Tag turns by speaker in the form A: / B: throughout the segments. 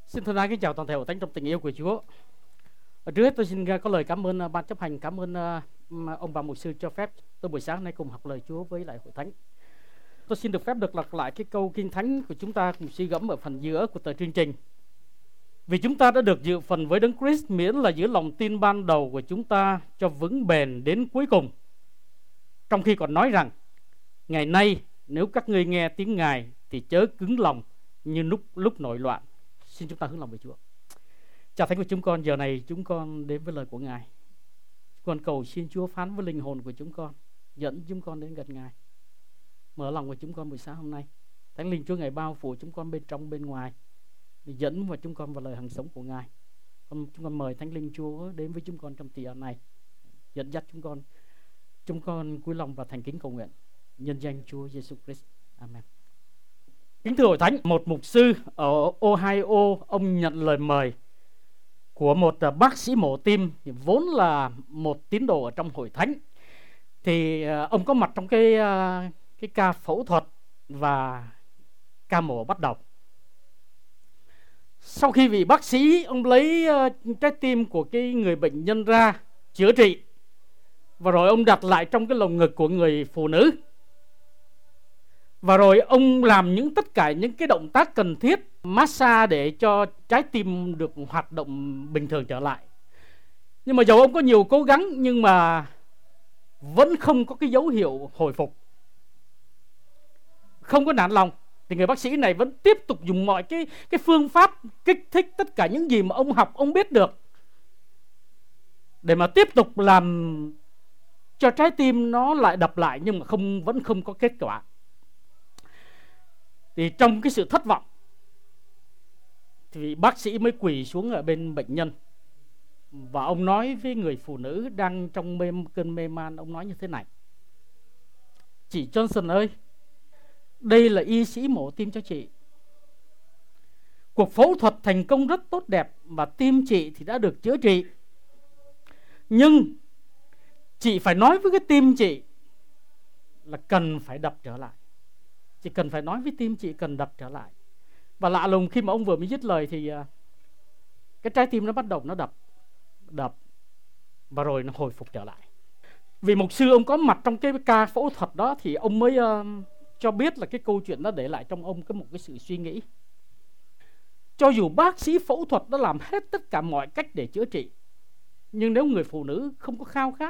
A: Xin thân ái kính chào toàn thể hội thánh trong tình yêu của Chúa. Trước hết tôi xin có lời cảm ơn ban chấp hành, cảm ơn ông bà mục sư cho phép tôi buổi sáng nay cùng học lời Chúa với lại hội thánh. Tôi xin được phép được lặp lại cái câu kinh thánh của chúng ta cùng suy gẫm ở phần giữa của tờ chương trình. Vì chúng ta đã được dự phần với Đấng Christ, miễn là giữ lòng tin ban đầu của chúng ta cho vững bền đến cuối cùng. Trong khi còn nói rằng, ngày nay nếu các ngươi nghe tiếng Ngài thì chớ cứng lòng như lúc nổi loạn. Xin chúng ta hướng lòng về Chúa. Cha thánh của chúng con, giờ này chúng con đến với lời của Ngài. Chúng con cầu xin Chúa phán với linh hồn của chúng con, dẫn chúng con đến gần Ngài. Mở lòng của chúng con buổi sáng hôm nay. Thánh linh Chúa Ngài bao phủ chúng con bên trong bên ngoài, dẫn vào chúng con vào lời hằng sống của Ngài. Chúng con mời Thánh linh Chúa đến với chúng con trong tỷ ẩn này, dẫn dắt chúng con. Chúng con cúi lòng và thành kính cầu nguyện nhân danh Chúa Giêsu Christ. Amen. Kính thưa hội thánh, một mục sư ở Ohio, ông nhận lời mời của một bác sĩ mổ tim, vốn là một tín đồ ở trong hội thánh. Thì ông có mặt trong cái ca phẫu thuật và ca mổ bắt đầu. Sau khi vị bác sĩ ông lấy trái tim của cái người bệnh nhân ra chữa trị, và rồi ông đặt lại trong cái lồng ngực của người phụ nữ. Và rồi ông làm tất cả những cái động tác cần thiết, massage để cho trái tim được hoạt động bình thường trở lại. Nhưng mà dầu ông có nhiều cố gắng nhưng mà vẫn không có cái dấu hiệu hồi phục. Không có nản lòng, thì người bác sĩ này vẫn tiếp tục dùng mọi cái phương pháp kích thích tất cả những gì mà ông học, ông biết được, để mà tiếp tục làm cho trái tim nó lại đập lại, nhưng mà vẫn không có kết quả. Thì trong cái sự thất vọng, thì bác sĩ mới quỳ xuống ở bên bệnh nhân, và ông nói với người phụ nữ đang trong cơn mê man. Ông nói như thế này: chị Johnson ơi, đây là y sĩ mổ tim cho chị. Cuộc phẫu thuật thành công rất tốt đẹp và tim chị thì đã được chữa trị. Nhưng chị phải nói với cái tim chị là cần phải đập trở lại. Chị cần phải nói với tim chị cần đập trở lại. Và lạ lùng, khi mà ông vừa mới dứt lời thì cái trái tim nó bắt đầu nó đập, và rồi nó hồi phục trở lại. Vì mục sư ông có mặt trong cái ca phẫu thuật đó, thì ông mới cho biết là cái câu chuyện đó để lại trong ông một cái sự suy nghĩ. Cho dù bác sĩ phẫu thuật đã làm hết tất cả mọi cách để chữa trị, nhưng nếu người phụ nữ không có khao khát,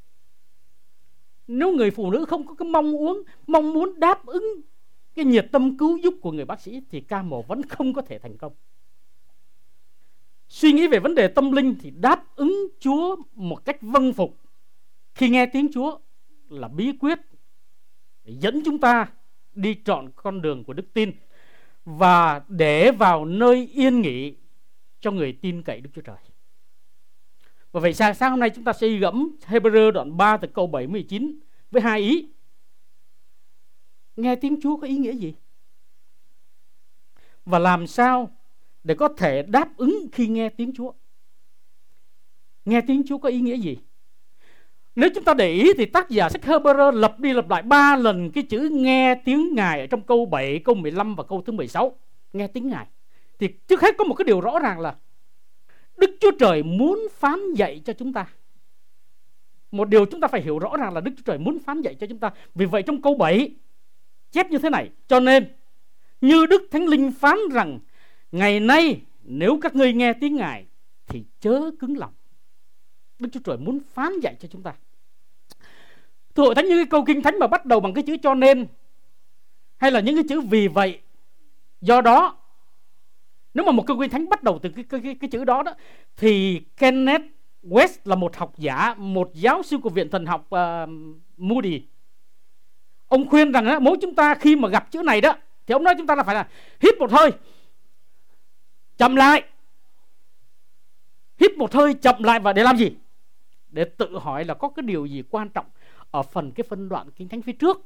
A: nếu người phụ nữ không có cái mong muốn đáp ứng cái nhiệt tâm cứu giúp của người bác sĩ, thì ca mổ vẫn không có thể thành công. Suy nghĩ về vấn đề tâm linh thì đáp ứng Chúa một cách vâng phục khi nghe tiếng Chúa là bí quyết để dẫn chúng ta đi trọn con đường của đức tin, và để vào nơi yên nghỉ cho người tin cậy Đức Chúa Trời. Và vậy sáng hôm nay chúng ta sẽ gẫm Hebrew đoạn 3 từ câu 7-19 với hai ý. Nghe tiếng Chúa có ý nghĩa gì? Và làm sao để có thể đáp ứng khi nghe tiếng Chúa? Nghe tiếng Chúa có ý nghĩa gì? Nếu chúng ta để ý thì tác giả sách Hebrew lặp đi lặp lại 3 lần cái chữ nghe tiếng Ngài ở trong câu 7, câu 15 và câu thứ 16. Nghe tiếng Ngài. Thì trước hết có một cái điều rõ ràng là Đức Chúa Trời muốn phán dạy cho chúng ta. Một điều chúng ta phải hiểu rõ ràng là Đức Chúa Trời muốn phán dạy cho chúng ta. Vì vậy trong câu 7 chép như thế này: cho nên như Đức Thánh Linh phán rằng, ngày nay nếu các ngươi nghe tiếng Ngài thì chớ cứng lòng. Đức Chúa Trời muốn phán dạy cho chúng ta. Thưa hội thánh, những cái câu kinh thánh mà bắt đầu bằng cái chữ cho nên, hay là những cái chữ vì vậy, do đó, nếu mà một câu kinh thánh bắt đầu từ cái chữ đó, thì Kenneth West là một học giả, một giáo sư của Viện Thần học Moody. Ông khuyên rằng mỗi chúng ta khi mà gặp chữ này đó, thì ông nói chúng ta là phải là hít một hơi, chậm lại. Hít một hơi, chậm lại, và để làm gì? Để tự hỏi là có cái điều gì quan trọng ở cái phân đoạn kinh thánh phía trước.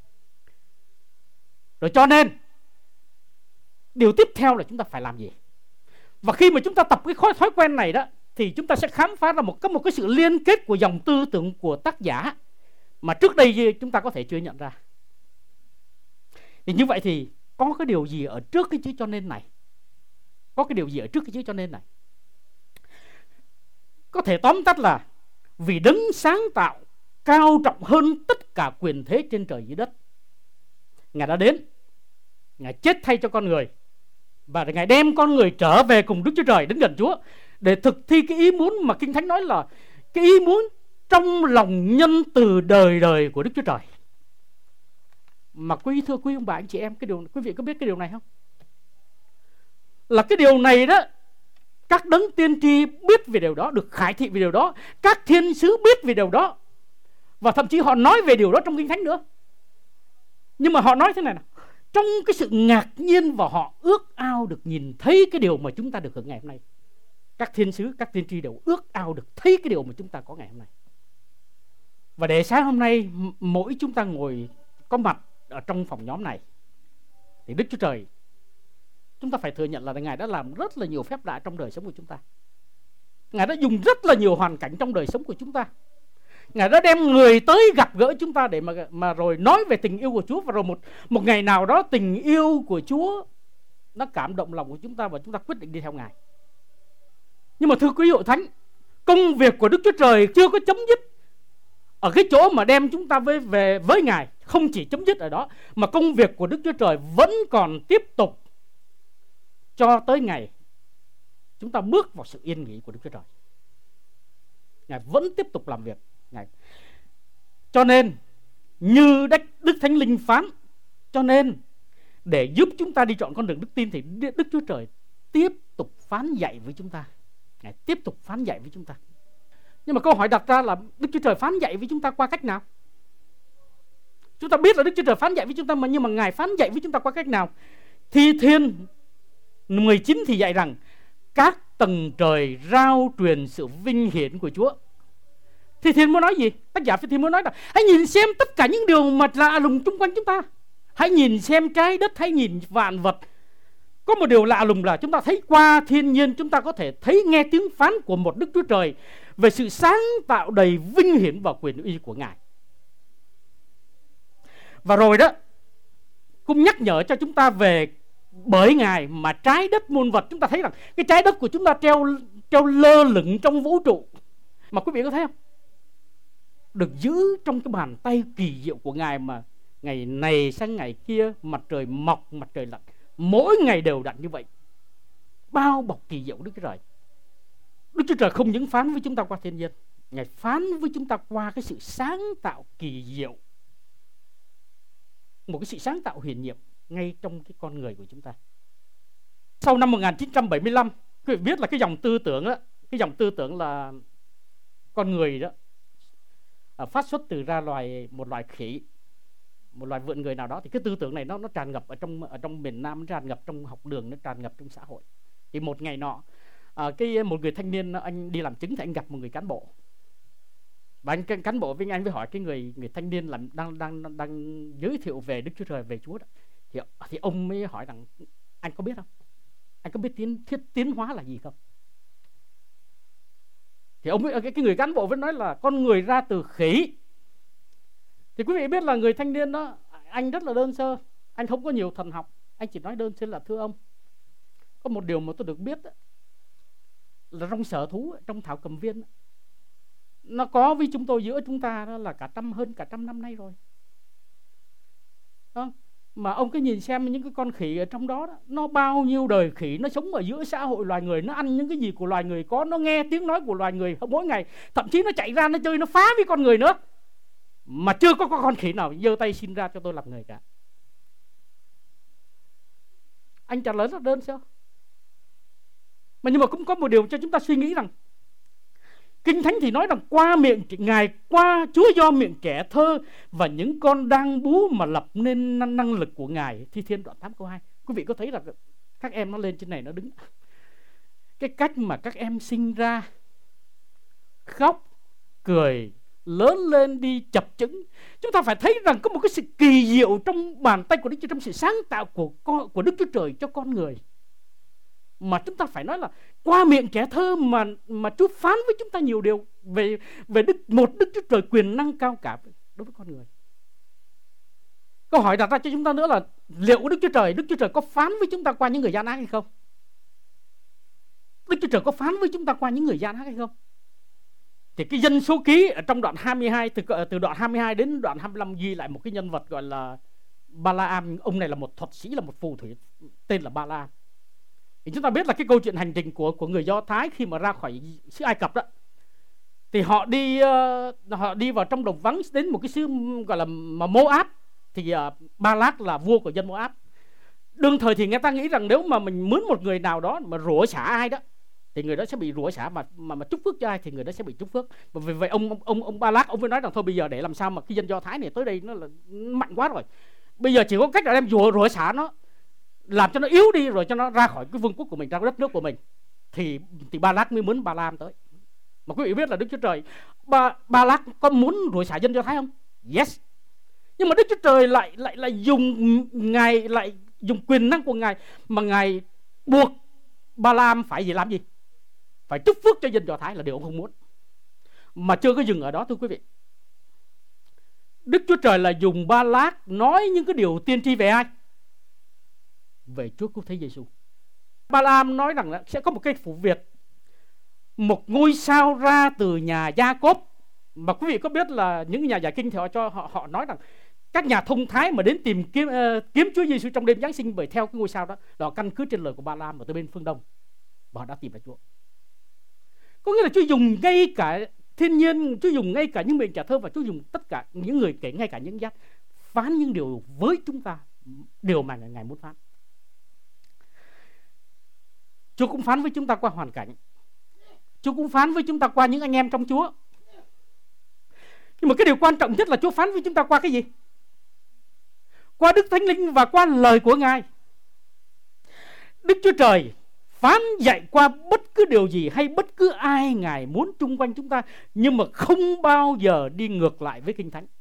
A: Rồi cho nên điều tiếp theo là chúng ta phải làm gì? Và khi mà chúng ta tập cái thói quen này đó, thì chúng ta sẽ khám phá ra một cái sự liên kết của dòng tư tưởng của tác giả mà trước đây chúng ta có thể chưa nhận ra. Thì như vậy thì có cái điều gì ở trước cái chữ cho nên này? Có cái điều gì ở trước cái chữ cho nên này? Có thể tóm tắt là vì đấng sáng tạo cao trọng hơn tất cả quyền thế trên trời dưới đất. Ngài đã đến, Ngài chết thay cho con người, và Ngài đem con người trở về cùng Đức Chúa Trời đến gần Chúa để thực thi cái ý muốn mà Kinh Thánh nói là cái ý muốn trong lòng nhân từ đời đời của Đức Chúa Trời. Mà thưa quý ông bà anh chị em, quý vị có biết cái điều này không? Là cái điều này đó, các đấng tiên tri biết về điều đó, được khải thị về điều đó, các thiên sứ biết về điều đó, và thậm chí họ nói về điều đó trong Kinh Thánh nữa. Nhưng mà họ nói thế này nào, trong cái sự ngạc nhiên và họ ước ao được nhìn thấy cái điều mà chúng ta được hưởng ngày hôm nay. Các thiên sứ, các tiên tri đều ước ao được thấy cái điều mà chúng ta có ngày hôm nay. Và để sáng hôm nay mỗi chúng ta ngồi có mặt ở trong phòng nhóm này, thì Đức Chúa Trời, chúng ta phải thừa nhận là Ngài đã làm rất là nhiều phép lạ trong đời sống của chúng ta. Ngài đã dùng rất là nhiều hoàn cảnh trong đời sống của chúng ta. Ngài đã đem người tới gặp gỡ chúng ta để mà rồi nói về tình yêu của Chúa. Và rồi một ngày nào đó tình yêu của Chúa nó cảm động lòng của chúng ta, và chúng ta quyết định đi theo Ngài. Nhưng mà thưa quý hội thánh, công việc của Đức Chúa Trời chưa có chấm dứt ở cái chỗ mà đem chúng ta về với Ngài. Không chỉ chấm dứt ở đó, mà công việc của Đức Chúa Trời vẫn còn tiếp tục cho tới ngày chúng ta bước vào sự yên nghỉ của Đức Chúa Trời. Ngài vẫn tiếp tục làm việc. Cho nên như Đức Thánh Linh phán, cho nên để giúp chúng ta đi chọn con đường đức tin thì Đức Chúa Trời tiếp tục phán dạy với chúng ta. Ngài tiếp tục phán dạy với chúng ta. Nhưng mà câu hỏi đặt ra là Đức Chúa Trời phán dạy với chúng ta qua cách nào? Chúng ta biết là Đức Chúa Trời phán dạy với chúng ta, nhưng mà Ngài phán dạy với chúng ta qua cách nào? Thi Thiên 19 thì dạy rằng các tầng trời rao truyền sự vinh hiển của Chúa. Thi Thiên muốn nói gì? Tác giả Thi Thiên muốn nói là hãy nhìn xem tất cả những điều mà lạ lùng xung quanh chúng ta. Hãy nhìn xem trái đất, hãy nhìn vạn vật. Có một điều lạ lùng là chúng ta thấy qua thiên nhiên, chúng ta có thể thấy nghe tiếng phán của một Đức Chúa Trời về sự sáng tạo đầy vinh hiển và quyền uy của Ngài. Và rồi đó, cũng nhắc nhở cho chúng ta về bởi Ngài mà trái đất muôn vật. Chúng ta thấy rằng cái trái đất của chúng ta treo lơ lửng trong vũ trụ. Mà quý vị có thấy không? Được giữ trong cái bàn tay kỳ diệu của Ngài, mà ngày này sang ngày kia, mặt trời mọc, mặt trời lặn, mỗi ngày đều đặn như vậy, bao bọc kỳ diệu Đức Chúa Trời. Đức Chúa Trời không những phán với chúng ta qua thiên nhiên, Ngài phán với chúng ta qua cái sự sáng tạo kỳ diệu, một cái sự sáng tạo huyền nhiệm ngay trong cái con người của chúng ta. Sau năm 1975, quý vị biết là cái dòng tư tưởng đó, cái dòng tư tưởng là con người đó phát xuất từ ra một loài khỉ, một loài vượn người nào đó. Thì cái tư tưởng này nó tràn ngập ở trong miền Nam, nó tràn ngập trong học đường, nó tràn ngập trong xã hội. Thì một ngày nọ, một người thanh niên, anh đi làm chứng thì anh gặp một người cán bộ. Và anh cán bộ với anh với hỏi cái người thanh niên là đang giới thiệu về Đức Chúa Trời, về Chúa đó. Thì ông mới hỏi rằng anh có biết không? Anh có biết tiến hóa là gì không? Thì cái người cán bộ vẫn nói là con người ra từ khỉ. Thì quý vị biết là người thanh niên đó, anh rất là đơn sơ, anh không có nhiều thần học, anh chỉ nói đơn sơ là thưa ông, có một điều mà tôi được biết đó, là trong sở thú, trong thảo cầm viên đó, nó có với chúng tôi, giữa chúng ta đó là hơn cả trăm năm nay rồi. Đó. Mà ông cứ nhìn xem những cái con khỉ ở trong đó, nó bao nhiêu đời khỉ, nó sống ở giữa xã hội loài người, nó ăn những cái gì của loài người có, nó nghe tiếng nói của loài người mỗi ngày, thậm chí nó chạy ra nó chơi, nó phá với con người nữa. Mà chưa có con khỉ nào giơ tay xin ra cho tôi làm người cả. Anh trả lời rất đơn sơ. Nhưng mà cũng có một điều cho chúng ta suy nghĩ rằng Kinh Thánh thì nói rằng qua miệng Ngài, qua Chúa do miệng trẻ thơ và những con đang bú mà lập nên năng lực của Ngài. Thi Thiên đoạn 8 câu 2. Quý vị có thấy là các em nó lên trên này nó đứng, cái cách mà các em sinh ra, khóc, cười, lớn lên, đi chập chững, chúng ta phải thấy rằng có một cái sự kỳ diệu trong bàn tay của Đức Chúa, trong sự sáng tạo của Đức Chúa Trời cho con người. Mà chúng ta phải nói là qua miệng trẻ thơ mà Chúa phán với chúng ta nhiều điều về một Đức Chúa Trời quyền năng cao cả đối với con người. Câu hỏi đặt ra cho chúng ta nữa là liệu Đức Chúa Trời có phán với chúng ta qua những người gian ác hay không? Trời có phán với chúng ta qua những người gian ác hay không? Thì cái Dân Số Ký ở trong đoạn 22, từ đoạn 22 đến đoạn 25 ghi lại một cái nhân vật gọi là Balaam. Ông này là một thuật sĩ, là một phù thủy tên là Balaam. Thì chúng ta biết là cái câu chuyện hành trình của người Do Thái khi mà ra khỏi xứ Ai Cập đó, thì họ đi vào trong đồng vắng đến một cái xứ gọi là Moab. Thì Balak là vua của dân Moab. Đương thời thì người ta nghĩ rằng nếu mà mình mướn một người nào đó mà rủa xả ai đó thì người đó sẽ bị rủa xả, mà chúc phước cho ai thì người đó sẽ bị chúc phước. Và vì vậy ông Balak ông mới nói rằng thôi bây giờ để làm sao mà cái dân Do Thái này tới đây nó là mạnh quá rồi, bây giờ chỉ có cách là đem rủa xả nó, làm cho nó yếu đi rồi cho nó ra khỏi cái vương quốc của mình, ra đất nước của mình. Thì Balak mới mướn Balaam tới. Mà quý vị biết là Đức Chúa Trời Balak có muốn rủa xả dân Do Thái không? Yes. Nhưng mà Đức Chúa Trời lại dùng quyền năng của Ngài mà Ngài buộc Balaam phải làm gì? Phải chúc phước cho dân Do Thái, là điều ông không muốn. Mà chưa có dừng ở đó thưa quý vị. Đức Chúa Trời là dùng Balak nói những cái điều tiên tri về ai? Về Chúa Cứu Thế Giêsu. Balaam nói rằng là sẽ có một cái vụ việc, một ngôi sao ra từ nhà Gia-cốp. Mà quý vị có biết là những nhà giải kinh thì họ nói rằng các nhà thông thái mà đến tìm kiếm Chúa Giêsu trong đêm Giáng sinh bởi theo cái ngôi sao đó là căn cứ trên lời của Balaam ở từ bên phương Đông, và họ đã tìm ra Chúa. Có nghĩa là Chúa dùng ngay cả thiên nhiên, Chúa dùng ngay cả những miệng trả thơ, và Chúa dùng tất cả những người kể, ngay cả những giác phán những điều với chúng ta, điều mà Ngài muốn phán. Chúa cũng phán với chúng ta qua hoàn cảnh, Chúa cũng phán với chúng ta qua những anh em trong Chúa. Nhưng mà cái điều quan trọng nhất là Chúa phán với chúng ta qua cái gì? Qua Đức Thánh Linh và qua lời của Ngài. Đức Chúa Trời phán dạy qua bất cứ điều gì hay bất cứ ai Ngài muốn chung quanh chúng ta, nhưng mà không bao giờ đi ngược lại với Kinh Thánh.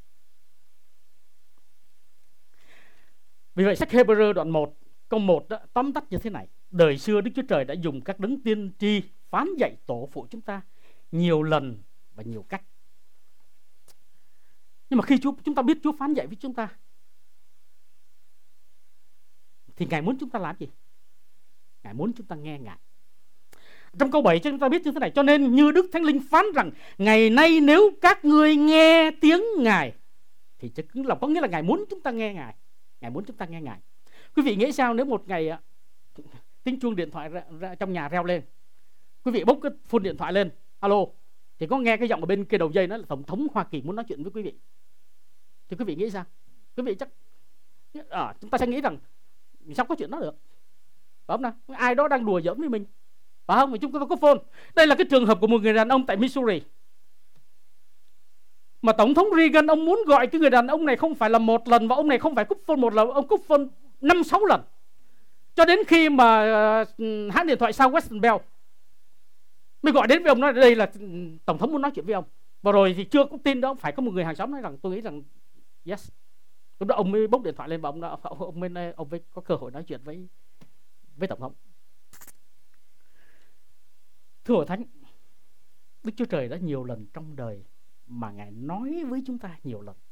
A: Vì vậy sách Hebrew đoạn 1 câu 1 đó, tóm tắt như thế này: đời xưa Đức Chúa Trời đã dùng các đấng tiên tri phán dạy tổ phụ chúng ta nhiều lần và nhiều cách. Nhưng mà khi chúng ta biết Chúa phán dạy với chúng ta thì Ngài muốn chúng ta làm gì? Ngài muốn chúng ta nghe Ngài. Trong câu 7 cho chúng ta biết như thế này: cho nên như Đức Thánh Linh phán rằng ngày nay nếu các ngươi nghe tiếng Ngài thì chắc cứng lòng. Có nghĩa là Ngài muốn chúng ta nghe Ngài. Ngài muốn chúng ta nghe Ngài. Quý vị nghĩ sao nếu một ngày tiếng chuông điện thoại ra trong nhà reo lên, quý vị bốc cái phone điện thoại lên, alo, thì có nghe cái giọng ở bên kia đầu dây nói là Tổng thống Hoa Kỳ muốn nói chuyện với quý vị, thì quý vị nghĩ sao? Quý vị chắc chúng ta sẽ nghĩ rằng sao có chuyện đó được, phải không nào? Ai đó đang đùa giỡn với mình, phải không? Mà chúng ta có phone. Đây là cái trường hợp của một người đàn ông tại Missouri, mà Tổng thống Reagan ông muốn gọi cái người đàn ông này không phải là một lần, và ông này không phải cúp phone một lần, ông cúp phone 5-6 lần, cho đến khi mà hãng điện thoại Southwestern Bell mới gọi đến với ông nói đây là Tổng thống muốn nói chuyện với ông. Và rồi thì chưa có tin đó, phải có một người hàng xóm nói rằng tôi nghĩ rằng yes. Lúc đó ông mới bốc điện thoại lên và ông mới có cơ hội nói chuyện với Tổng thống. Thưa Hội Thánh, Đức Chúa Trời đã nhiều lần trong đời mà Ngài nói với chúng ta nhiều lần.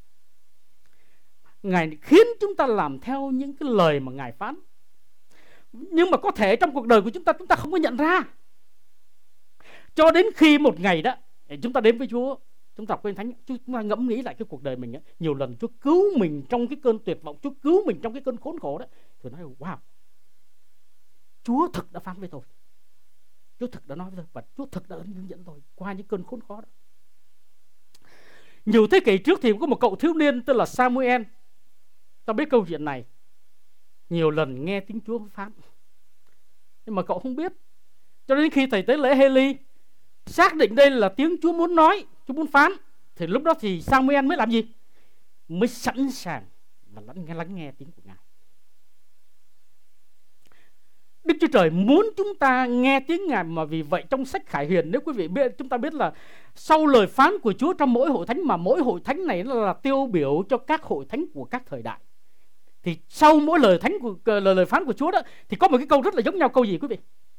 A: Ngài khiến chúng ta làm theo những cái lời mà Ngài phán. Nhưng mà có thể trong cuộc đời của chúng ta không có nhận ra, cho đến khi một ngày đó chúng ta đến với Chúa, chúng ta đọc Kinh Thánh, chúng ta ngẫm nghĩ lại cái cuộc đời mình ấy. Nhiều lần Chúa cứu mình trong cái cơn tuyệt vọng, Chúa cứu mình trong cái cơn khốn khổ đó, thì nói wow, Chúa thực đã phán với tôi, Chúa thực đã nói với tôi, và Chúa thực đã hướng dẫn tôi qua những cơn khốn khó đó. Nhiều thế kỷ trước thì có một cậu thiếu niên tên là Samuel. Ta biết câu chuyện này. Nhiều lần nghe tiếng Chúa phán, nhưng mà cậu không biết. Cho đến khi thầy tế lễ Haley xác định đây là tiếng Chúa muốn nói, Chúa muốn phán, thì lúc đó thì Samuel mới làm gì? Mới sẵn sàng và lắng nghe tiếng của Ngài. Đức Chúa Trời muốn chúng ta nghe tiếng Ngài, mà vì vậy trong sách Khải Huyền, nếu quý vị biết, chúng ta biết là sau lời phán của Chúa trong mỗi hội thánh, mà mỗi hội thánh này là tiêu biểu cho các hội thánh của các thời đại, thì sau mỗi lời phán của Chúa đó thì có một cái câu rất là giống nhau. Câu gì quý vị?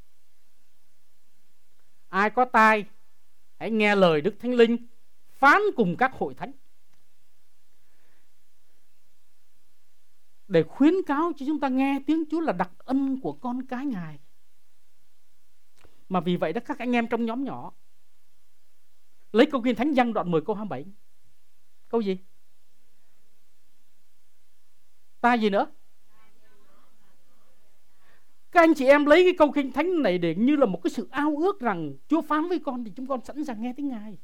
A: Ai có tai hãy nghe lời Đức Thánh Linh phán cùng các hội thánh, để khuyến cáo cho chúng ta nghe tiếng Chúa là đặc ân của con cái Ngài. Mà vì vậy đó các anh em trong nhóm nhỏ lấy câu Kinh Thánh Giăng đoạn 10 câu 27. Câu gì? Ta gì nữa? Các anh chị em lấy cái câu Kinh Thánh này để như là một cái sự ao ước rằng Chúa phán với con thì chúng con sẵn sàng nghe tiếng Ngài.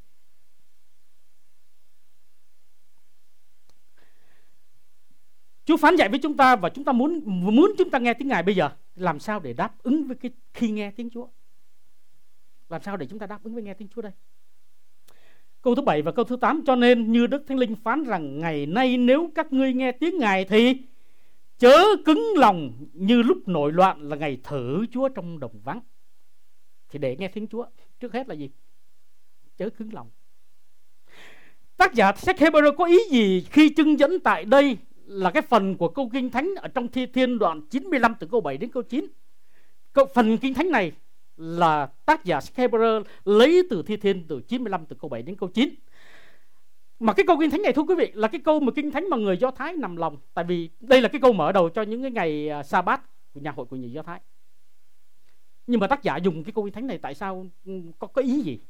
A: Chúa phán dạy với chúng ta và chúng ta muốn chúng ta nghe tiếng Ngài bây giờ. Làm sao để đáp ứng với khi nghe tiếng Chúa? Làm sao để chúng ta đáp ứng với nghe tiếng Chúa đây? Câu thứ 7 và câu thứ 8. Cho nên như Đức Thánh Linh phán rằng ngày nay nếu các ngươi nghe tiếng Ngài thì chớ cứng lòng như lúc nổi loạn là ngày thử Chúa trong đồng vắng. Thì để nghe tiếng Chúa trước hết là gì? Chớ cứng lòng. Tác giả sách Hebrew có ý gì khi trưng dẫn tại đây là cái phần của câu Kinh Thánh ở trong Thi Thiên đoạn 95 từ câu 7 đến câu 9. Phần Kinh Thánh này là tác giả sách Hebrew lấy từ Thi Thiên từ 95 từ câu 7 đến câu 9. Mà cái câu Kinh Thánh này thưa quý vị là cái câu mà Kinh Thánh mà người Do Thái nằm lòng. Tại vì đây là cái câu mở đầu cho những cái ngày Sa-bát của nhà hội của người Do Thái. Nhưng mà tác giả dùng cái câu Kinh Thánh này tại sao? Có ý gì?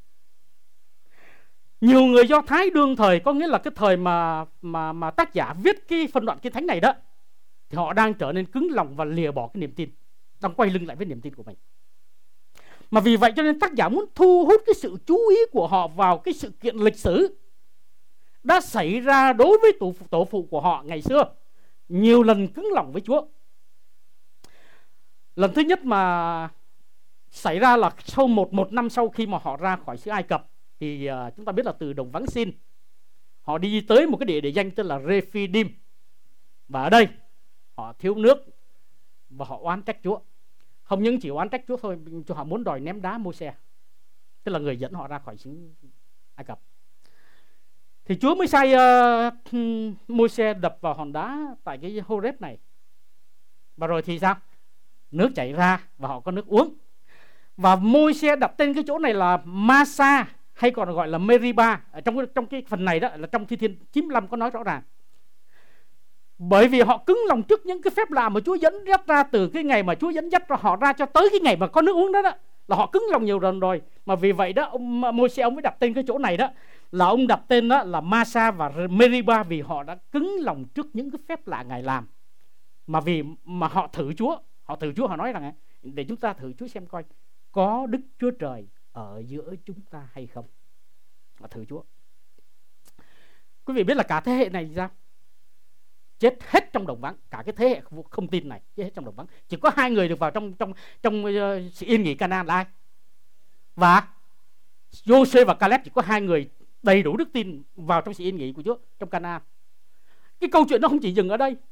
A: Nhiều người Do Thái đương thời, có nghĩa là cái thời mà tác giả viết cái phân đoạn Kinh Thánh này đó, thì họ đang trở nên cứng lòng và lìa bỏ cái niềm tin, đang quay lưng lại với niềm tin của mình. Mà vì vậy cho nên tác giả muốn thu hút cái sự chú ý của họ vào cái sự kiện lịch sử đã xảy ra đối với tổ phụ của họ ngày xưa, nhiều lần cứng lòng với Chúa. Lần thứ nhất mà xảy ra là sau một năm sau khi mà họ ra khỏi xứ Ai Cập, thì chúng ta biết là từ đồng vắng Sin họ đi tới một cái địa danh tên là Rephidim, và ở đây họ thiếu nước và họ oán trách Chúa. Không những chỉ oán trách Chúa thôi, họ muốn đòi ném đá Môi-se, tức là người dẫn họ ra khỏi xứ Ai Cập. Thì Chúa mới sai Môi-se đập vào hòn đá tại cái Horeb này, và rồi thì sao? Nước chảy ra và họ có nước uống. Và Môi-se đặt tên cái chỗ này là Masa, hay còn gọi là Meriba. Ở trong cái phần này đó là trong Thi Thiên 95 có nói rõ ràng. Bởi vì họ cứng lòng trước những cái phép lạ mà Chúa dẫn dắt ra từ cái ngày mà Chúa dẫn dắt họ ra cho tới cái ngày mà có nước uống đó, là họ cứng lòng nhiều lần rồi. Mà vì vậy đó ông Môi-se ông mới đặt tên cái chỗ này đó là ông đặt tên đó là Masa và Meriba, vì họ đã cứng lòng trước những cái phép lạ Ngài làm. Mà họ thử Chúa, họ nói rằng để chúng ta thử Chúa xem coi có Đức Chúa Trời ở giữa chúng ta hay không. Họ thử Chúa. Quý vị biết là cả thế hệ này sao? Chết hết trong đồng vắng. Cả cái thế hệ không tin này chết hết trong đồng vắng. Chỉ có 2 người được vào trong sự yên nghỉ Canaan là ai? Và Giô-suê và Caleb, chỉ có 2 người đầy đủ đức tin vào trong sự yên nghỉ của Chúa trong Canaan. Cái câu chuyện nó không chỉ dừng ở đây.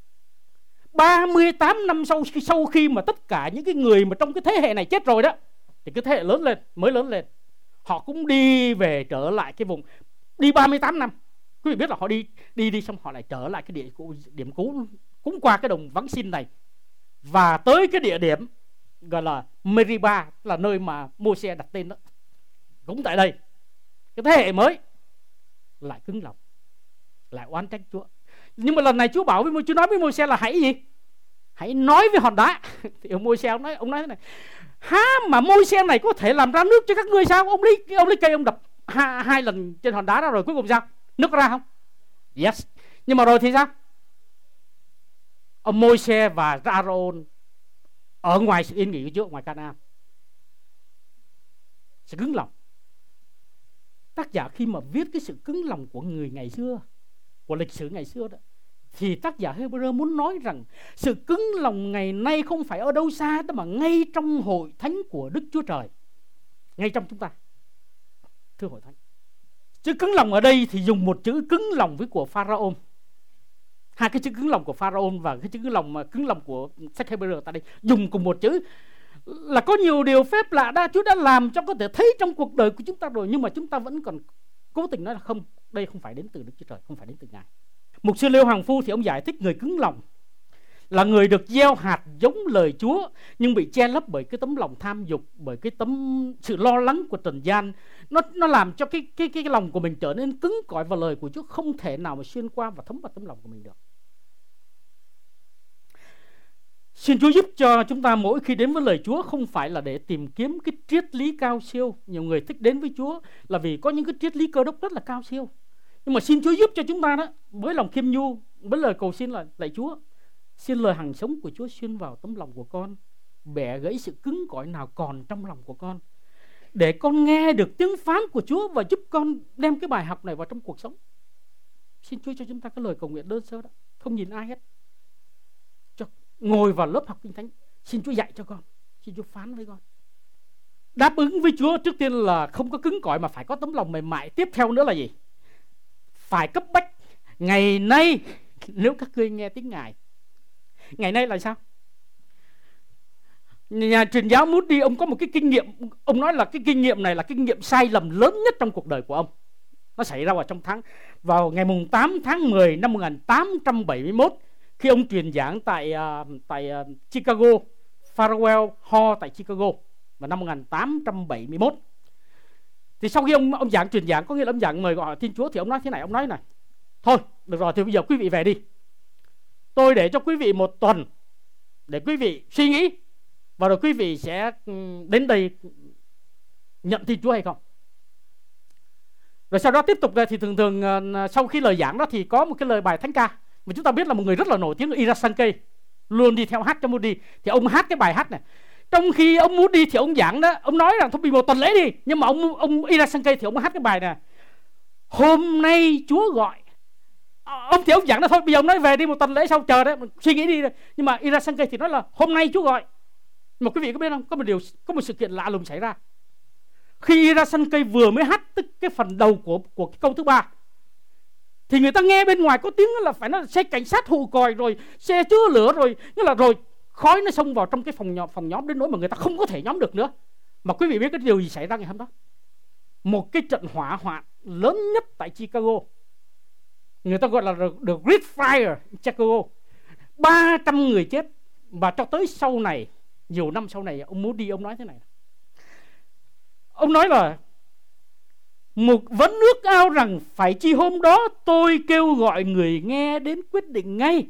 A: 38 năm sau khi mà tất cả những cái người mà trong cái thế hệ này chết rồi đó, thì cái thế hệ mới lớn lên, họ cũng đi về trở lại cái vùng. Đi 38 năm. Quý vị biết là họ đi xong họ lại trở lại cái điểm cũ, cũng qua cái đồng vắng Sin này, và tới cái địa điểm gọi là Meriba, là nơi mà Môi-se đặt tên đó. Cũng tại đây cái thế hệ mới lại cứng lòng, lại oán trách Chúa. Nhưng mà lần này Chúa nói với Môi-se là hãy gì? Hãy nói với hòn đá. Thì ông Môi-se ông nói thế này: há mà Môi-se này có thể làm ra nước cho các ngươi sao? Ông lấy cây ông đập 2 lần trên hòn đá đó, rồi cuối cùng sao? Nước ra không? Yes. Nhưng mà rồi thì sao? Ông Môi-se và Aaron ở ngoài sự yên nghỉ của Chúa, ngoài Canaan, sẽ cứng lòng. Tác giả khi mà viết cái sự cứng lòng của người ngày xưa, của lịch sử ngày xưa đó, thì tác giả Hebrew muốn nói rằng sự cứng lòng ngày nay không phải ở đâu xa, mà ngay trong hội thánh của Đức Chúa Trời, ngay trong chúng ta. Thưa hội thánh, chữ cứng lòng ở đây thì dùng một chữ cứng lòng với của Pharaoh. 2 cái chữ cứng lòng của Pharaoh và cái chữ cứng lòng của sách Hebrew tại đây dùng cùng một chữ. Là có nhiều điều phép lạ Chúa đã làm cho có thể thấy trong cuộc đời của chúng ta rồi, nhưng mà chúng ta vẫn còn cố tình nói là không, đây không phải đến từ Đức Chúa Trời, không phải đến từ Ngài. Mục sư Lê Hoàng Phu thì ông giải thích người cứng lòng là người được gieo hạt giống lời Chúa, nhưng bị che lấp bởi cái tấm lòng tham dục, bởi cái sự lo lắng của trần gian. Nó làm cho cái lòng của mình trở nên cứng cỏi, và lời của Chúa không thể nào mà xuyên qua và thấm vào tấm lòng của mình được. Xin Chúa giúp cho chúng ta mỗi khi đến với lời Chúa không phải là để tìm kiếm cái triết lý cao siêu. Nhiều người thích đến với Chúa là vì có những cái triết lý Cơ Đốc rất là cao siêu. Nhưng mà xin Chúa giúp cho chúng ta đó, với lòng khiêm nhu, với lời cầu xin là lạy Chúa, xin lời hằng sống của Chúa xuyên vào tấm lòng của con, bẻ gãy sự cứng cỏi nào còn trong lòng của con, để con nghe được tiếng phán của Chúa và giúp con đem cái bài học này vào trong cuộc sống. Xin Chúa cho chúng ta cái lời cầu nguyện đơn sơ đó, không nhìn ai hết, cho ngồi vào lớp học Kinh Thánh, xin Chúa dạy cho con, xin Chúa phán với con. Đáp ứng với Chúa trước tiên là không có cứng cỏi mà phải có tấm lòng mềm mại. Tiếp theo nữa là gì? Phải cấp bách. Ngày nay nếu các ngươi nghe tiếng Ngài. Ngày nay là sao? Nhà truyền giáo Moody ông có một cái kinh nghiệm, ông nói là cái kinh nghiệm này là kinh nghiệm sai lầm lớn nhất trong cuộc đời của ông. Nó xảy ra vào ngày 8 tháng 10 năm 1871 khi ông truyền giảng tại Chicago, Farwell Hall tại Chicago vào năm 1871. Thì sau khi ông truyền giảng, có nghĩa là ông giảng mời gọi Thiên Chúa, thì ông nói thế này, ông nói này: thôi được rồi, thì bây giờ quý vị về đi, tôi để cho quý vị một tuần để quý vị suy nghĩ, và rồi quý vị sẽ đến đây nhận Thiên Chúa hay không. Rồi sau đó tiếp tục thì thường sau khi lời giảng đó thì có một cái lời bài thánh ca mà chúng ta biết là một người rất là nổi tiếng, Ira Sankey, luôn đi theo hát cho Moody. Thì ông hát cái bài hát này. Trong khi ông Moody thì ông giảng đó, ông nói rằng thôi bị một tuần lễ đi, nhưng mà ông Ira Sankey thì ông hát cái bài này: hôm nay Chúa gọi. Ông thì ông giảng đó, thôi bây giờ ông nói về đi, một tuần lễ sau chờ đấy, suy nghĩ đi. Nhưng mà Ira Sankey thì nói là hôm nay Chúa gọi. Mà quý vị có biết không, có một sự kiện lạ lùng xảy ra. Khi Ira Sankey vừa mới hát tức cái phần đầu của cái câu thứ 3, thì người ta nghe bên ngoài có tiếng là phải nói xe cảnh sát hù còi, rồi xe chữa lửa, rồi nghĩa là rồi khói nó xông vào trong cái phòng nhóm đến nỗi mà người ta không có thể nhóm được nữa. Mà quý vị biết cái điều gì xảy ra ngày hôm đó? Một cái trận hỏa hoạn lớn nhất tại Chicago, người ta gọi là the Great Fire Chicago. 300 người chết. Và cho tới sau này, nhiều năm sau này, ông Moody ông nói thế này. Ông nói là vẫn ước ao rằng phải chi hôm đó tôi kêu gọi người nghe đến quyết định ngay.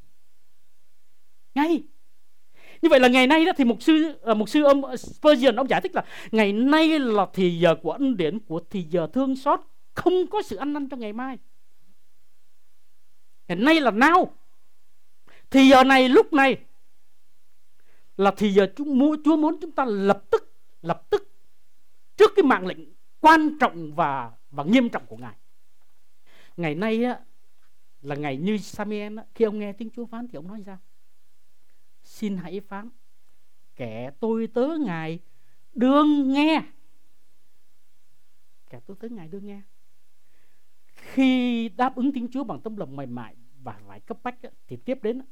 A: Như vậy là ngày nay đó thì mục sư ông Spurgeon ông giải thích là ngày nay là thì giờ của ân điển, của thì giờ thương xót, không có sự ăn năn cho ngày mai. Ngày nay là now. Thì giờ này, lúc này là thì giờ Chúa muốn chúng ta lập tức trước cái mạng lệnh quan trọng và nghiêm trọng của Ngài. Ngày nay á, là ngày như Samuel á, khi ông nghe tiếng Chúa phán thì ông nói sao? Xin hãy phán, kẻ tôi tớ Ngài đương nghe. Kẻ tôi tớ Ngài đương nghe. Khi đáp ứng tiếng Chúa bằng tấm lòng mềm mại và phải cấp bách á, thì tiếp đến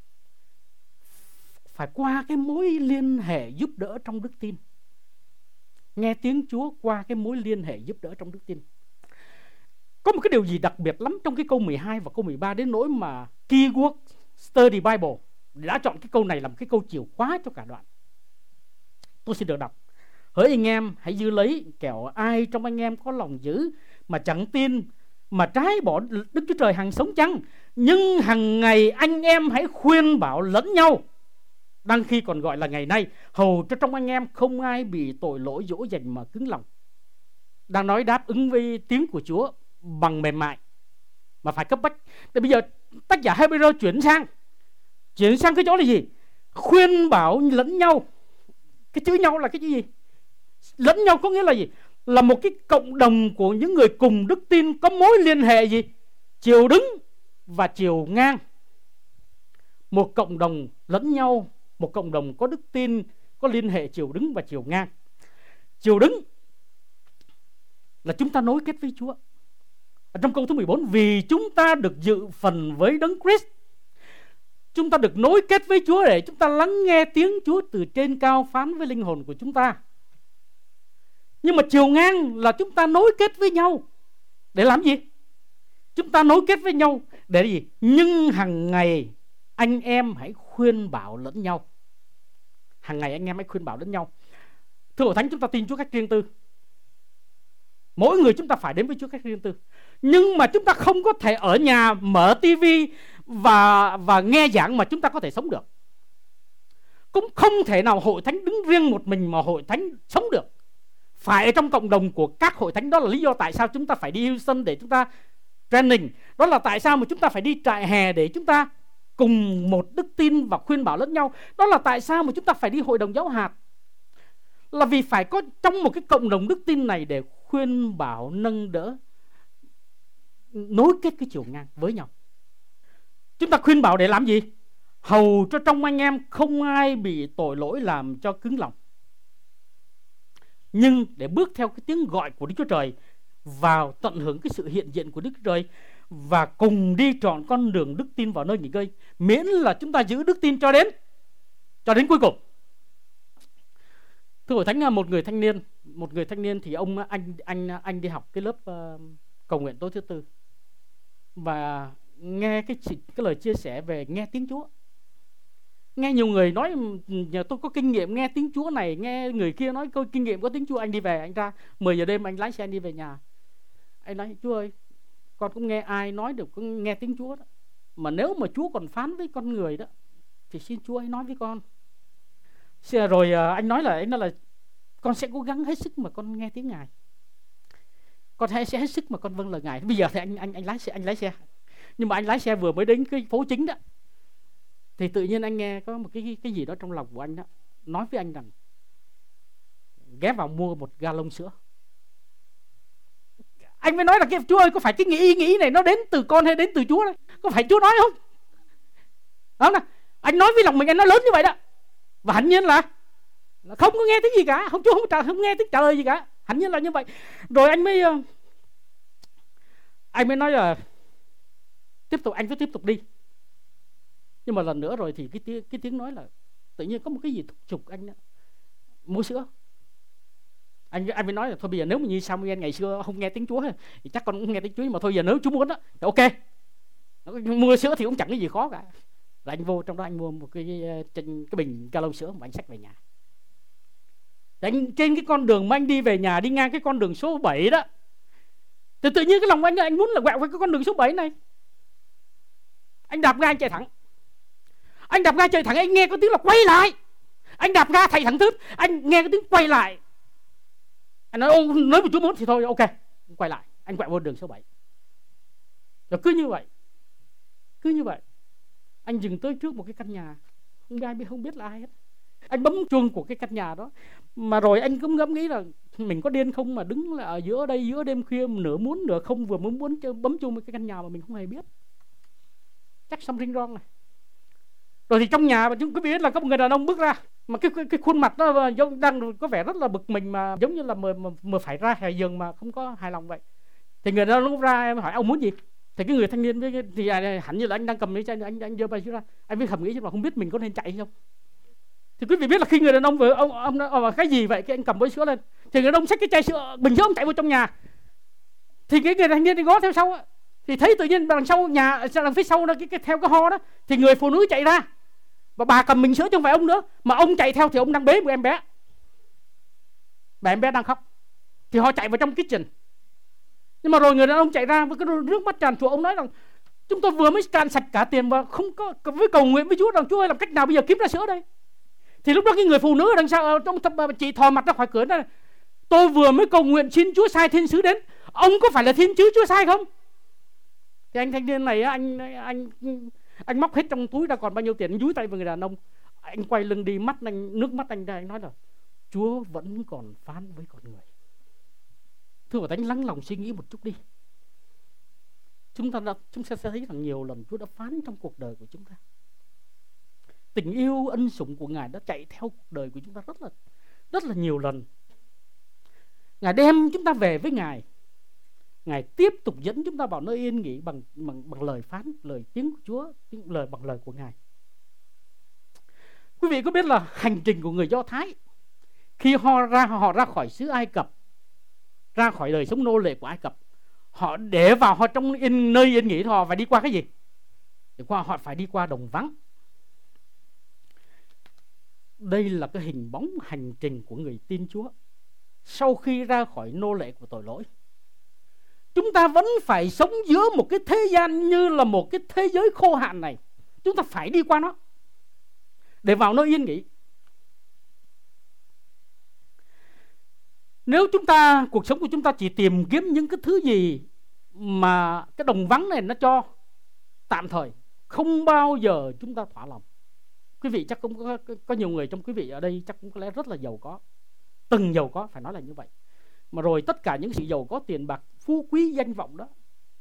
A: phải qua cái mối liên hệ giúp đỡ trong đức tin. Nghe tiếng Chúa qua cái mối liên hệ giúp đỡ trong đức tin. Có một cái điều gì đặc biệt lắm trong cái câu 12 và câu 13 đến nỗi mà Keyword Study Bible đã chọn cái câu này làm cái câu chìa khóa cho cả đoạn. Tôi xin được đọc. Hỡi anh em, hãy giữ lấy, kẻo ai trong anh em có lòng dữ mà chẳng tin, mà trái bỏ Đức Chúa Trời hằng sống chăng. Nhưng hằng ngày anh em hãy khuyên bảo lẫn nhau, đang khi còn gọi là ngày nay, hầu cho trong anh em không ai bị tội lỗi dỗ dành mà cứng lòng. Đang nói đáp ứng với tiếng của Chúa bằng mềm mại mà phải cấp bách. Thì bây giờ tác giả Hebrew chuyển sang cái chỗ là gì? Khuyên bảo lẫn nhau. Cái chữ nhau là cái chữ gì? Lẫn nhau có nghĩa là gì? Là một cái cộng đồng của những người cùng đức tin, có mối liên hệ gì? Chiều đứng và chiều ngang. Một cộng đồng lẫn nhau, một cộng đồng có đức tin, có liên hệ chiều đứng và chiều ngang. Chiều đứng là chúng ta nối kết với Chúa. Ở trong câu thứ 14, vì chúng ta được dự phần với Đấng Christ, chúng ta được nối kết với Chúa để chúng ta lắng nghe tiếng Chúa từ trên cao phán với linh hồn của chúng ta. Nhưng mà chiều ngang là chúng ta nối kết với nhau để làm gì? Chúng ta nối kết với nhau để gì? Nhưng hàng ngày anh em hãy khuyên bảo lẫn nhau. Hàng ngày anh em hãy khuyên bảo lẫn nhau. Thưa Hội Thánh, chúng ta tin Chúa cách riêng tư. Mỗi người chúng ta phải đến với Chúa cách riêng tư. Nhưng mà chúng ta không có thể ở nhà mở tivi và nghe giảng mà chúng ta có thể sống được. Cũng không thể nào hội thánh đứng riêng một mình mà hội thánh sống được. Phải ở trong cộng đồng của các hội thánh. Đó là lý do tại sao chúng ta phải đi Houston để chúng ta training. Đó là tại sao mà chúng ta phải đi trại hè để chúng ta cùng một đức tin và khuyên bảo lẫn nhau. Đó là tại sao mà chúng ta phải đi hội đồng giáo hạt. Là vì phải có trong một cái cộng đồng đức tin này để khuyên bảo, nâng đỡ, nối kết cái chiều ngang với nhau. Chúng ta khuyên bảo để làm gì? Hầu cho trong anh em không ai bị tội lỗi làm cho cứng lòng, nhưng để bước theo cái tiếng gọi của Đức Chúa Trời, vào tận hưởng cái sự hiện diện của Đức Chúa Trời, và cùng đi trọn con đường đức tin vào nơi nghỉ ngơi, miễn là chúng ta giữ đức tin cho đến cuối cùng. Thưa hội thánh, một người thanh niên thì anh đi học cái lớp cầu nguyện tối thứ tư, và nghe cái lời chia sẻ về nghe tiếng Chúa. Nghe nhiều người nói tôi có kinh nghiệm nghe tiếng Chúa này, nghe người kia nói có kinh nghiệm có tiếng Chúa. Anh đi về, anh ra 10 giờ đêm anh lái xe anh đi về nhà. Anh nói: Chúa ơi, con cũng nghe ai nói được có nghe tiếng Chúa đó, mà nếu mà Chúa còn phán với con người đó thì xin Chúa hãy nói với con. Rồi anh nói là con sẽ cố gắng hết sức mà con nghe tiếng Ngài, con sẽ hết sức mà con vâng lời Ngài. Bây giờ thì anh lái xe. Nhưng mà anh lái xe vừa mới đến cái phố chính đó, thì tự nhiên anh nghe có một cái gì đó trong lòng của anh đó nói với anh rằng ghé vào mua một gallon sữa. Anh mới nói là Chúa ơi, có phải cái ý nghĩ này nó đến từ con hay đến từ Chúa đấy? Có phải Chúa nói không? Không nào, anh nói với lòng mình, anh nói lớn như vậy đó, và hẳn nhiên là không có nghe tiếng gì cả, Chúa không nghe tiếng trả lời gì cả, hẳn nhiên là như vậy. Rồi anh mới nói là anh cứ tiếp tục đi. Nhưng mà lần nữa rồi thì cái tiếng nói là tự nhiên có một cái gì thúc giục anh đó, mua sữa. Anh mới nói là thôi bây giờ nếu mà như Samuel ngày xưa không nghe tiếng Chúa thì chắc con cũng nghe tiếng Chúa, nhưng mà thôi giờ nếu Chúa muốn đó thì ok, mua sữa thì cũng chẳng cái gì khó cả. Là anh vô trong đó anh mua một cái bình gallon sữa mà anh xách về nhà. Trên cái con đường mà anh đi về nhà, đi ngang cái con đường số 7 đó, thì tự nhiên cái lòng anh muốn là quẹo qua cái con đường số 7 này. Anh đạp ga anh chạy thẳng. Anh đạp ga chạy thẳng, anh nghe có tiếng là quay lại. Anh đạp ga chạy thẳng thướt, anh nghe cái tiếng quay lại. Anh nói nếu mà Chúa muốn thì thôi ok, quay lại. Anh quẹo vào đường số 7. Rồi cứ như vậy anh dừng tới trước một cái căn nhà, không biết là ai hết. Anh bấm chuông của cái căn nhà đó, mà rồi anh cũng ngẫm nghĩ là mình có điên không mà đứng là ở giữa đây giữa đêm khuya, nửa muốn nửa không, vừa muốn bấm chuông cái căn nhà mà mình không hề biết. Chắc something wrong này. Rồi thì trong nhà mà chúng quý vị biết là có một người đàn ông bước ra, mà cái khuôn mặt nó đang có vẻ rất là bực mình, mà giống như là mà phải ra khỏi giường mà không có hài lòng vậy. Thì người đàn ông ra, em hỏi ông muốn gì? Thì cái người thanh niên thì hẳn như là anh đang cầm lấy chai, anh giơ bay xuống ra. Anh mới thầm nghĩ chứ mà không biết mình có nên chạy không. Thì quý vị biết là khi người đàn ông vừa ông cái gì vậy, cái anh cầm bới sữa lên, thì người đàn ông xách cái chai sữa bình sữa ông chạy vào trong nhà. Thì cái người thanh niên đi ngó theo sau, thì thấy tự nhiên đằng sau nhà, đằng phía sau đó cái theo cái ho đó, thì người phụ nữ chạy ra, và bà cầm bình sữa chứ không phải ông nữa, mà ông chạy theo thì ông đang bế một em bé, và em bé đang khóc. Thì họ chạy vào trong kitchen. Nhưng mà rồi người đàn ông chạy ra với cái nước mắt tràn trụa, ông nói rằng chúng tôi vừa mới cạn sạch cả tiền và không có với cầu nguyện với Chúa rằng Chúa ơi làm cách nào bây giờ kiếm ra sữa đây. Thì lúc đó cái người phụ nữ ở đằng sau, trong chị thò mặt ra khỏi cửa này: tôi vừa mới cầu nguyện xin Chúa sai thiên sứ đến, ông có phải là thiên sứ Chúa sai không? Thì anh thanh niên này anh móc hết trong túi ra còn bao nhiêu tiền, anh dúi tay vào người đàn ông, anh quay lưng đi, nước mắt anh ra, anh nói là Chúa vẫn còn phán với con người. Thưa hội thánh, lắng lòng suy nghĩ một chút đi. Chúng ta sẽ thấy rằng nhiều lần Chúa đã phán trong cuộc đời của chúng ta. Tình yêu ân sủng của Ngài đã chạy theo cuộc đời của chúng ta rất là nhiều lần. Ngài đem chúng ta về với Ngài. Ngài tiếp tục dẫn chúng ta vào nơi yên nghỉ bằng lời phán, lời tiếng của Chúa, bằng lời của Ngài. Quý vị có biết là hành trình của người Do Thái khi họ ra khỏi xứ Ai Cập, ra khỏi đời sống nô lệ của Ai Cập, họ để vào họ trong nơi yên nghỉ, họ phải đi qua cái gì? Họ phải đi qua đồng vắng. Đây là cái hình bóng hành trình của người tin Chúa sau khi ra khỏi nô lệ của tội lỗi. Chúng ta vẫn phải sống giữa một cái thế gian như là một cái thế giới khô hạn này. Chúng ta phải đi qua nó để vào nơi yên nghỉ. Nếu cuộc sống của chúng ta chỉ tìm kiếm những cái thứ gì mà cái đồng vắng này nó cho tạm thời, không bao giờ chúng ta thỏa lòng. Quý vị chắc cũng có nhiều người trong quý vị ở đây chắc cũng có lẽ rất là giàu có, từng giàu có, phải nói là như vậy. Mà rồi tất cả những sự giàu có, tiền bạc, phú quý, danh vọng đó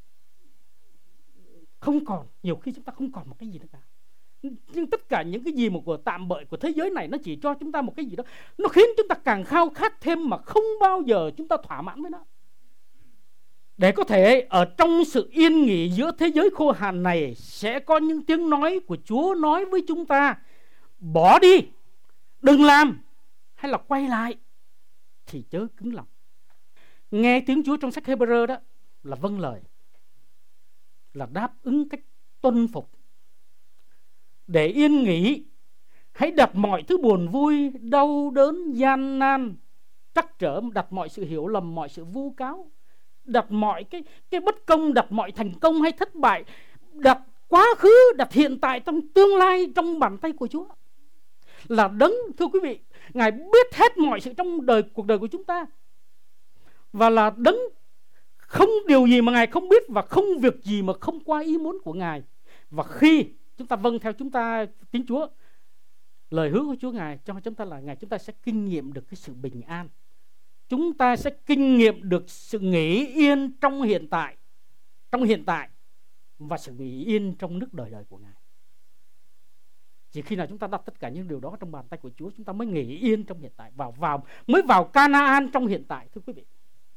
A: không còn, nhiều khi chúng ta không còn một cái gì nữa cả. Nhưng tất cả những cái gì mà của tạm bợ của thế giới này nó chỉ cho chúng ta một cái gì đó, nó khiến chúng ta càng khao khát thêm mà không bao giờ chúng ta thỏa mãn với nó. Để có thể ở trong sự yên nghỉ giữa thế giới khô hạn này, sẽ có những tiếng nói của Chúa nói với chúng ta: bỏ đi, đừng làm, hay là quay lại, thì chớ cứng lòng. Nghe tiếng Chúa trong sách Hebrew đó là vâng lời, là đáp ứng cách tuân phục. Để yên nghỉ, hãy đặt mọi thứ buồn vui, đau đớn, gian nan, trắc trở, đặt mọi sự hiểu lầm, mọi sự vu cáo, đặt mọi cái bất công, đặt mọi thành công hay thất bại, đặt quá khứ, đặt hiện tại, trong tương lai trong bàn tay của Chúa. Là Đấng, thưa quý vị, Ngài biết hết mọi sự trong cuộc đời của chúng ta, và là Đấng không điều gì mà Ngài không biết, và không việc gì mà không qua ý muốn của Ngài. Và khi chúng ta vâng theo tiếng Chúa, lời hứa của Chúa Ngài cho chúng ta là chúng ta sẽ kinh nghiệm được cái sự bình an. Chúng ta sẽ kinh nghiệm được sự nghỉ yên trong hiện tại, và sự nghỉ yên trong nước đời đời của Ngài. Chỉ khi nào chúng ta đặt tất cả những điều đó trong bàn tay của Chúa, chúng ta mới nghỉ yên trong hiện tại, mới vào Canaan trong hiện tại, thưa quý vị.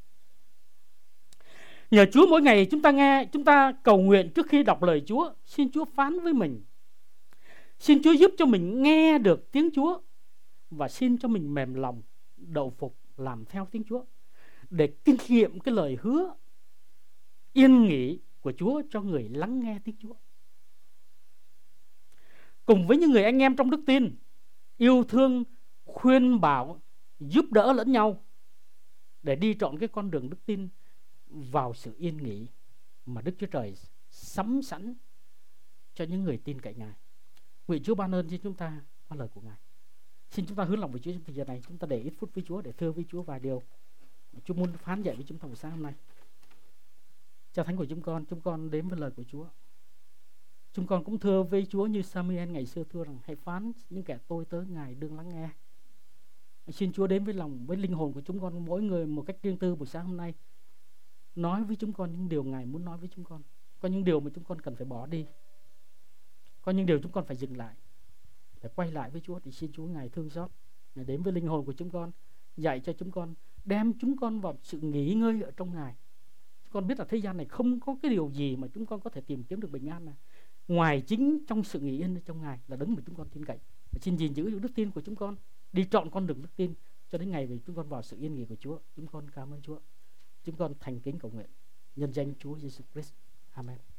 A: Nhờ Chúa, mỗi ngày chúng ta cầu nguyện trước khi đọc lời Chúa, xin Chúa phán với mình, xin Chúa giúp cho mình nghe được tiếng Chúa, và xin cho mình mềm lòng, đậu phục, làm theo tiếng Chúa, để kinh nghiệm cái lời hứa yên nghỉ của Chúa cho người lắng nghe tiếng Chúa. Cùng với những người anh em trong đức tin, yêu thương, khuyên bảo, giúp đỡ lẫn nhau, để đi trọn cái con đường đức tin vào sự yên nghỉ mà Đức Chúa Trời sắm sẵn cho những người tin cậy Ngài. Nguyện Chúa ban ơn cho chúng ta qua lời của Ngài. Xin chúng ta hướng lòng với Chúa trong thời gian này. Chúng ta để ít phút với Chúa để thưa với Chúa vài điều mà Chúa muốn phán dạy với chúng ta buổi sáng hôm nay. Cha thánh của chúng con đến với lời của Chúa. Chúng con cũng thưa với Chúa như Samuel ngày xưa thưa rằng: hãy phán những kẻ tôi tớ Ngài đương lắng nghe. Xin Chúa đến với lòng, với linh hồn của chúng con mỗi người một cách riêng tư buổi sáng hôm nay, nói với chúng con những điều Ngài muốn nói với chúng con. Có những điều mà chúng con cần phải bỏ đi, có những điều chúng con phải dừng lại, phải quay lại với Chúa. Thì xin Chúa Ngài thương xót, Ngài đến với linh hồn của chúng con, dạy cho chúng con, đem chúng con vào sự nghỉ ngơi ở trong Ngài. Chúng con biết là thế gian này không có cái điều gì mà chúng con có thể tìm kiếm được bình an này, ngoài chính trong sự nghỉ yên trong Ngài là Đấng mà chúng con tin cậy. Và xin gìn giữ đức tin của chúng con, đi trọn con đường đức tin cho đến ngày chúng con vào sự yên nghỉ của Chúa. Chúng con cảm ơn Chúa. Chúng con thành kính cầu nguyện nhân danh Chúa Giêsu Christ. Amen.